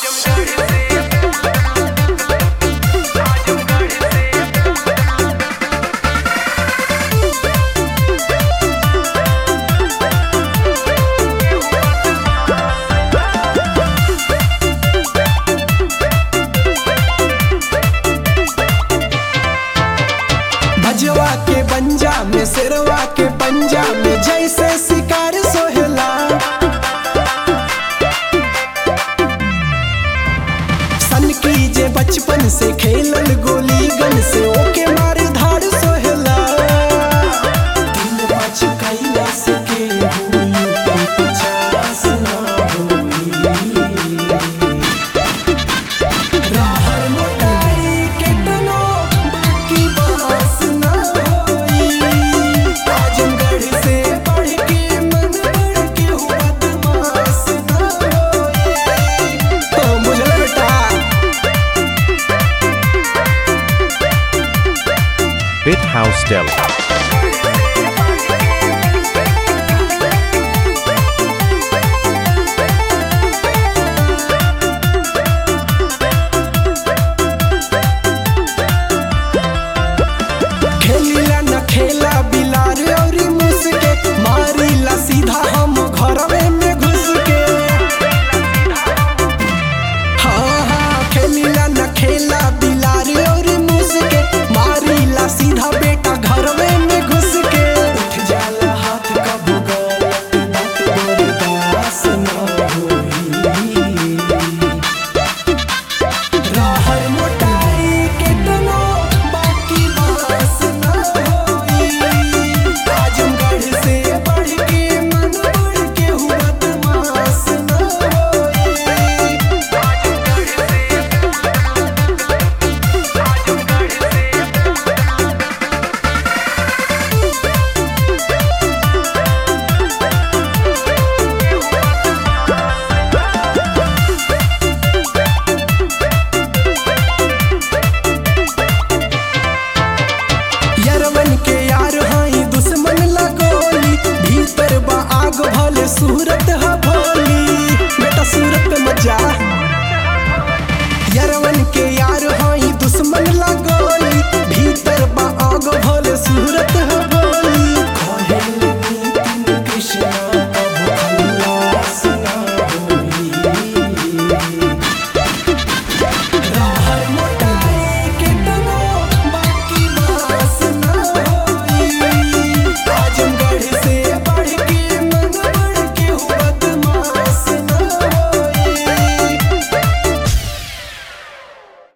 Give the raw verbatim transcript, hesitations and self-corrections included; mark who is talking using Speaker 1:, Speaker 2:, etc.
Speaker 1: भजवा के बंजा में सिरवा के पंजा में जैसे शिकार सोहेला। सन की जे बचपन से खेलल गोली गन से ओके मार धाड़ सोहेला। दिल बच कैला से के हुई पचास ना हुई। राहर मोटाई के तनो बाकी बास ना होई। आजमगढ़ से बढ़ के मन बढ़ के हुआ बदमाश ना होई। तो मुझे बेटा
Speaker 2: BitHouse Deli.